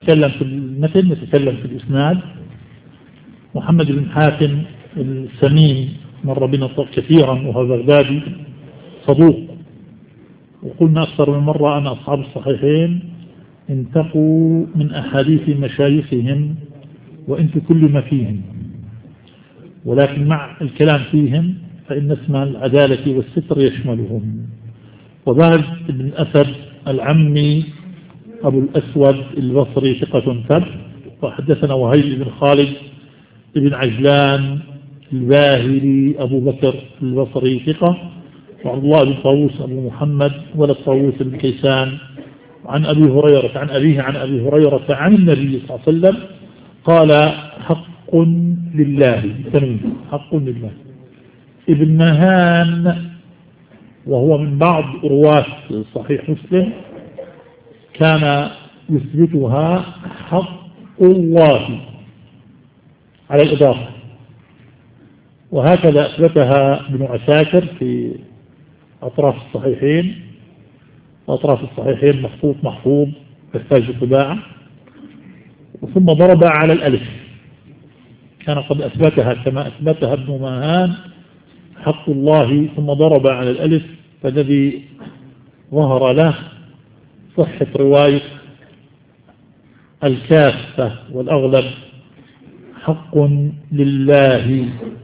نتكلم في المتن، نتكلم في الإسناد. محمد بن حاتم السمين مر بنا كثيرا، وهو بغدادي صدوق، وقلنا أكثر من مرة أن أصحاب الصحيحين انتقوا من أحاديث مشايخهم وإن في كل ما فيهم، ولكن مع الكلام فيهم فإن اسم العدالة والستر يشملهم. وبعد ابن أسد العمي أبو الأسود البصري ثقة ثبت، وحدثنا وهيب بن خالد بن عجلان الباهلي أبو بكر البصري ثقة، وعبد الله بن طاووس أبو محمد ولد طاووس بن كيسان عن أبي هريرة عن أبيه عن أبي هريرة عن النبي صلى الله عليه وسلم قال: حق لله، حق لله. ابن نهان وهو من بعض رواة صحيح مسلم كان يثبتها حق الله على الإضافة، وهكذا أثبتها ابن عساكر في أطراف الصحيحين. أطراف الصحيحين مخطوط محفوظ يحتاج طباعة، ثم ضرب على الألف، كان قد أثبتها كما أثبتها ابن مهان حق الله ثم ضرب على الألف، فالذي ظهر له صحة رواية الكافة والأغلب حق لله.